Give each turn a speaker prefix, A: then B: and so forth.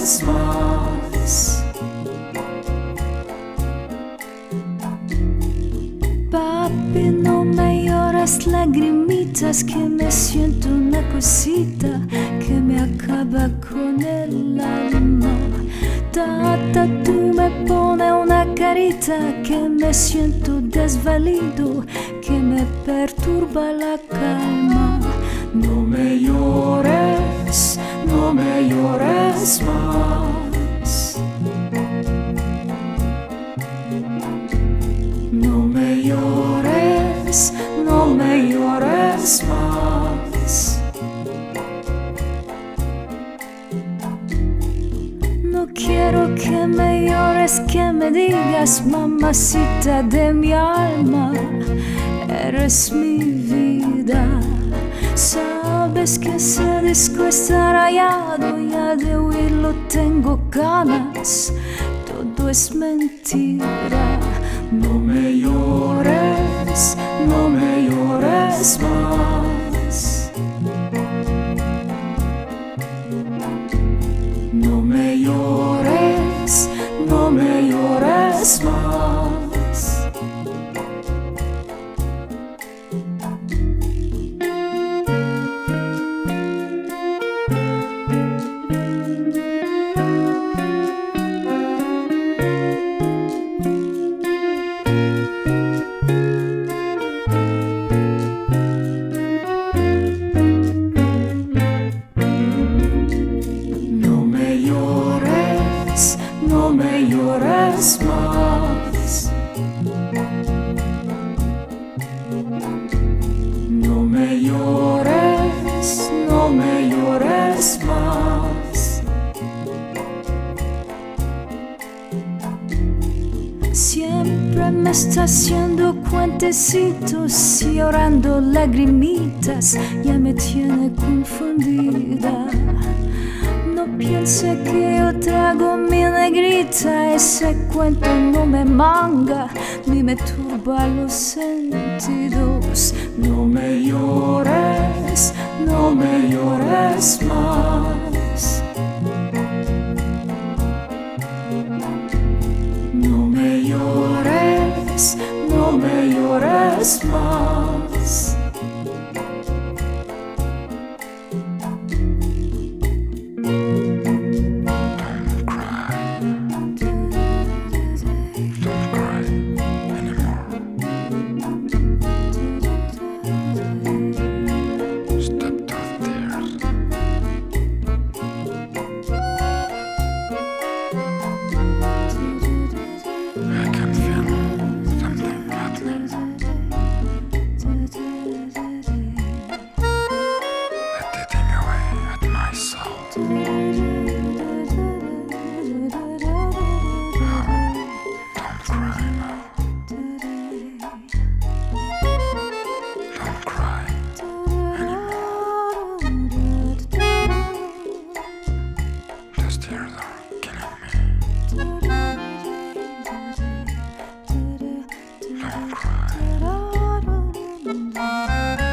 A: llores más. Papi, no me llores lagrimitas, que me siento una cosita que me acaba con el alma. Tata, tú me pones una carita que me siento desvalido, que me perturba la calma. No me llores, no me llores más. No me llores, no me llores más. No quiero que me llores, que me digas, mamacita de mi alma, eres mi vida. Sabes que ese disco está rayado, ya de oírlo tengo ganas, todo es mentira. No me llores, no me llores más. No me llores, no me llores más. No me llores más. No me llores, no me llores más. Siempre me está haciendo cuentecitos y llorando lagrimitas, ya me tiene confundida. No piense que yo trago mi negrita, ese cuento no me manga ni me turba los sentidos. No me llores, no me llores más. No me llores, no me llores más.
B: Don't cry.